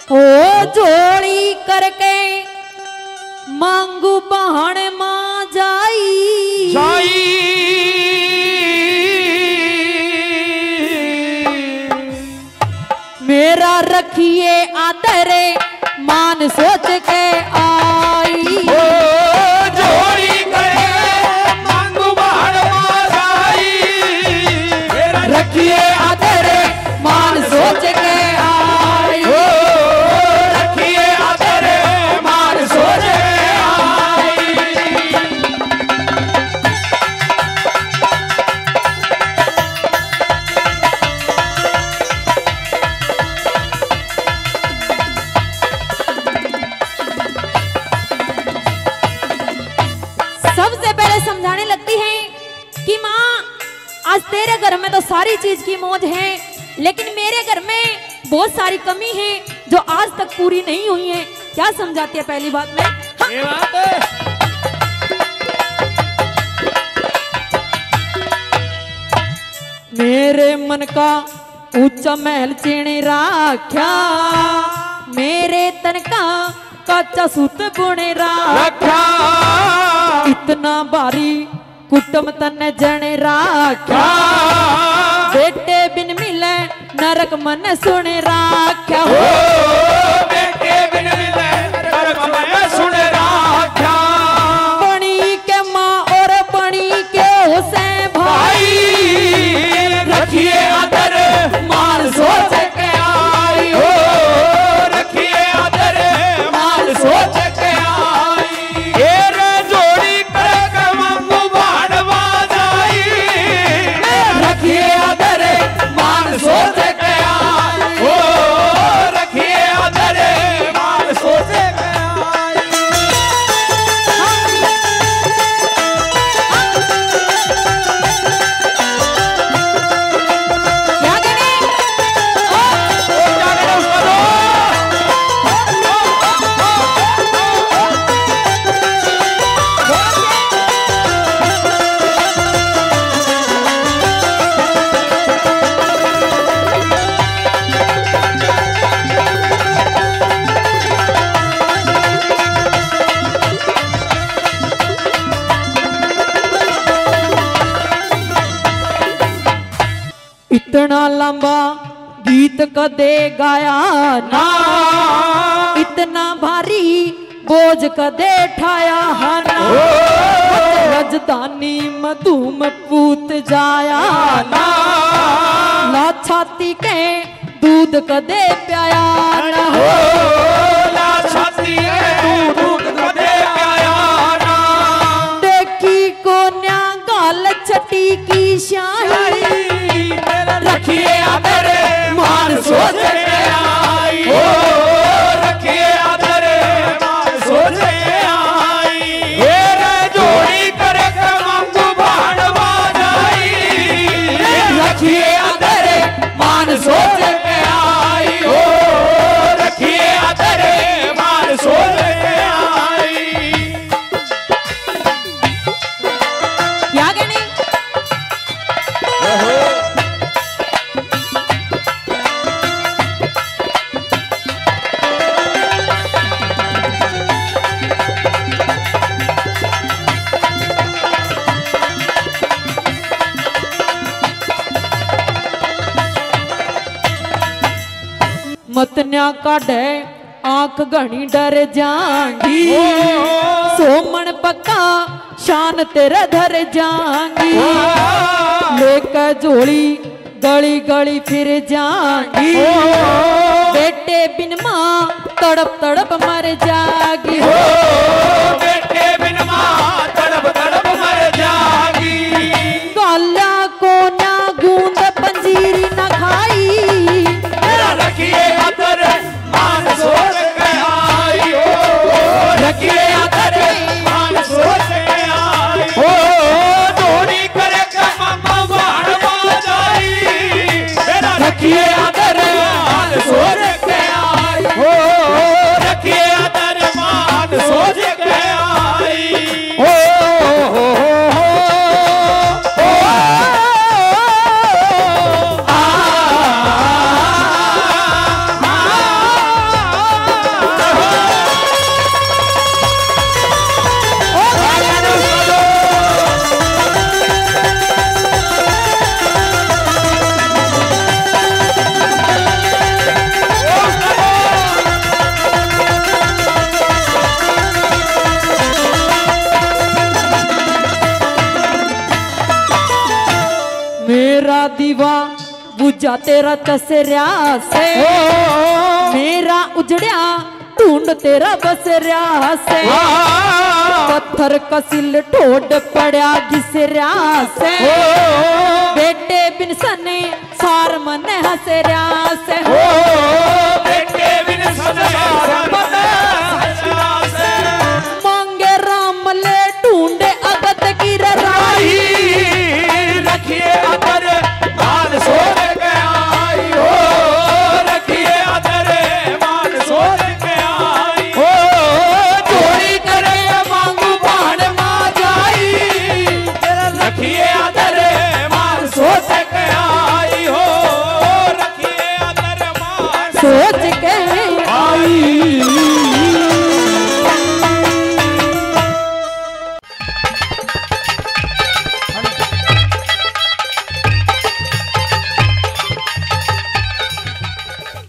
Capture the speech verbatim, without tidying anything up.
ओ जोड़ी करके मांगू बहन मां जाई जाई मेरा रखिए आदर मान सोच के आई ओ जोड़ी करे मांगू बहन मां जाई मेरा रखिए आदर मान सोच के आई ओ रखिए आदर मान सोच के आई सबसे पहले समझाने लगती है कि माँ आज तेरे घर में तो सारी चीज की मौज है, लेकिन मेरे घर में बहुत सारी कमी है जो आज तक पूरी नहीं हुई है। क्या समझाती है पहली बात में? हाँ। ये बात है। मेरे मन का ऊंचा महल चीणी राख्या मेरे तन का कच्चा सूत बुने रखा इतना भारी कुटुम तन जने राख्या बेटे बिन मिले नरक मन सुने राख्या ओ बेटे बिन मिले नरक मन सुने राख्या बणी के माँ और बणी के हुसैन भाई रखिए आदर मान सोच के आई हो रखिए आदर मान सोच के आई ये रे जोड़ी करके मांगू बहन मां जाई रखिए आदर मान सोच के आई हो रखिए आदर मान सोच के आई क्या कहने? ओ क्या करे उसका दो इतना लंबा गीत कदे गाया ना इतना भारी बोझ कदे ठाया ना राजधानी मधुम पूत जाया ना ला छाती के दूध कदे प्याया ना ओ ला छाती है तू दूध कदे प्याया ना देखी को न्या गाल छटी की शाही रखिए आदर मान सोच के आई ओ रखिए आदर मान सोच के आई ये रे जोड़ी करके मांगू बहन मां जाई रखिए आदर मान सोच के आई ओ रखिए आदर मान सोच के आई क्या कहने? मतन्या काढ़े आंख घनी डर जांगी सोमन पक्का शान तेरे धर जांगी लेकर जोड़ी गली गली फिर जांगी बेटे बिन माँ तड़प तड़प मर जागी ओ बेटे बिन मां तड़प तड़प मर जागी काला को ना गूंद पंजीरी न खाई मेरा रखिए आदर मान सोच के आई ओ रखिए आदर मान सोच के आई ओ जोड़ी करे के मांगू बहन मां जाई मेरा रखिए आदर मान सोच के आई ओ रखिए आदर मान सोच के दीवा बुझा तेरा चसरिया से, मेरा उजड़िया ढूंढ तेरा बसरिया से, पत्थर कसिल ठोड पड़ा घिसरिया से, बेटे बिन सने सार मन हसरिया से, बेटे बिन सने सार मन हसरिया से, मांगे राम ले ढूंढे अगत की राही, रखिए अदर मान सोच के आई हो, रखिए अदर मान सोच के आई हो, चोरी करे मांगू बाण मा जाई, रखिए अदर मान सोच के आई हो, रखिए अदर मान सोच के